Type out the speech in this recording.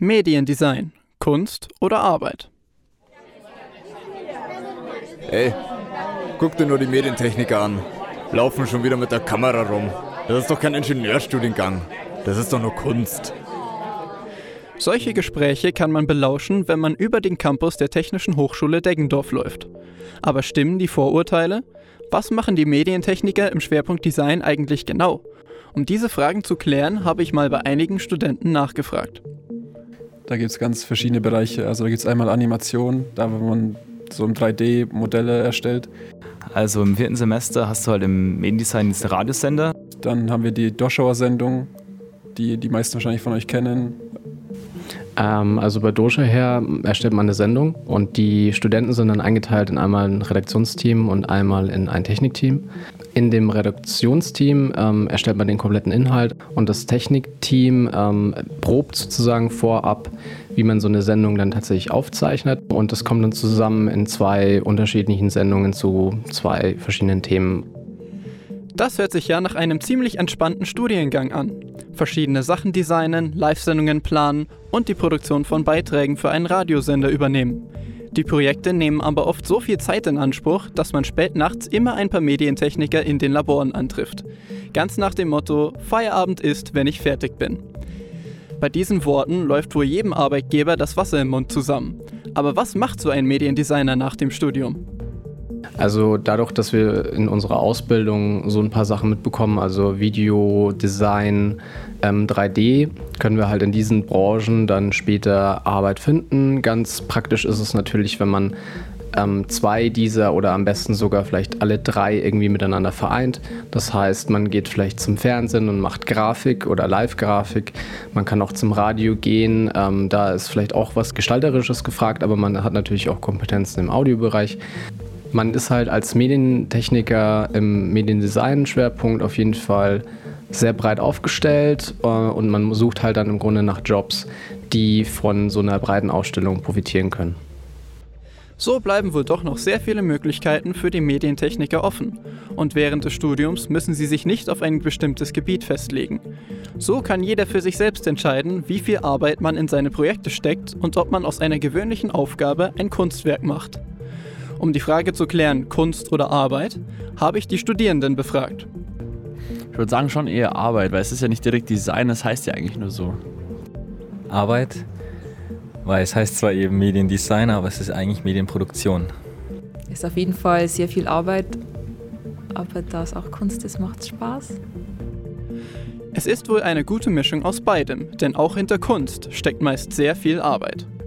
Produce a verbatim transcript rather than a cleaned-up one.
Mediendesign, Kunst oder Arbeit? Ey, guck dir nur die Medientechniker an. Laufen schon wieder mit der Kamera rum. Das ist doch kein Ingenieurstudiengang. Das ist doch nur Kunst. Solche Gespräche kann man belauschen, wenn man über den Campus der Technischen Hochschule Deggendorf läuft. Aber stimmen die Vorurteile? Was machen die Medientechniker im Schwerpunkt Design eigentlich genau? Um diese Fragen zu klären, habe ich mal bei einigen Studenten nachgefragt. Da gibt es ganz verschiedene Bereiche. Also da gibt es einmal Animation, da wo man so drei D Modelle erstellt. Also im vierten Semester hast du halt im Mediendesign diesen Radiosender. Dann haben wir die Doschauer-Sendung, die die meisten wahrscheinlich von euch kennen. Ähm, also bei Dosche her erstellt man eine Sendung und die Studenten sind dann eingeteilt in einmal ein Redaktionsteam und einmal in ein Technikteam. In dem Redaktionsteam ähm, erstellt man den kompletten Inhalt und das Technikteam ähm, probt sozusagen vorab, wie man so eine Sendung dann tatsächlich aufzeichnet, und das kommt dann zusammen in zwei unterschiedlichen Sendungen zu zwei verschiedenen Themen. Das hört sich ja nach einem ziemlich entspannten Studiengang an. Verschiedene Sachen designen, Live-Sendungen planen und die Produktion von Beiträgen für einen Radiosender übernehmen. Die Projekte nehmen aber oft so viel Zeit in Anspruch, dass man spät nachts immer ein paar Medientechniker in den Laboren antrifft. Ganz nach dem Motto, Feierabend ist, wenn ich fertig bin. Bei diesen Worten läuft wohl jedem Arbeitgeber das Wasser im Mund zusammen. Aber was macht so ein Mediendesigner nach dem Studium? Also dadurch, dass wir in unserer Ausbildung so ein paar Sachen mitbekommen, also Video, Design, ähm, drei D, können wir halt in diesen Branchen dann später Arbeit finden. Ganz praktisch ist es natürlich, wenn man ähm, zwei dieser oder am besten sogar vielleicht alle drei irgendwie miteinander vereint. Das heißt, man geht vielleicht zum Fernsehen und macht Grafik oder Live-Grafik. Man kann auch zum Radio gehen. Ähm, da ist vielleicht auch was Gestalterisches gefragt, aber man hat natürlich auch Kompetenzen im Audiobereich. Man ist halt als Medientechniker im Mediendesign-Schwerpunkt auf jeden Fall sehr breit aufgestellt äh, und man sucht halt dann im Grunde nach Jobs, die von so einer breiten Ausstellung profitieren können. So bleiben wohl doch noch sehr viele Möglichkeiten für die Medientechniker offen. Und während des Studiums müssen sie sich nicht auf ein bestimmtes Gebiet festlegen. So kann jeder für sich selbst entscheiden, wie viel Arbeit man in seine Projekte steckt und ob man aus einer gewöhnlichen Aufgabe ein Kunstwerk macht. Um die Frage zu klären, Kunst oder Arbeit, habe ich die Studierenden befragt. Ich würde sagen schon eher Arbeit, weil es ist ja nicht direkt Design, das heißt ja eigentlich nur so. Arbeit, weil es heißt zwar eben Mediendesign, aber es ist eigentlich Medienproduktion. Ist auf jeden Fall sehr viel Arbeit, aber da es auch Kunst ist, macht es Spaß. Es ist wohl eine gute Mischung aus beidem, denn auch hinter Kunst steckt meist sehr viel Arbeit.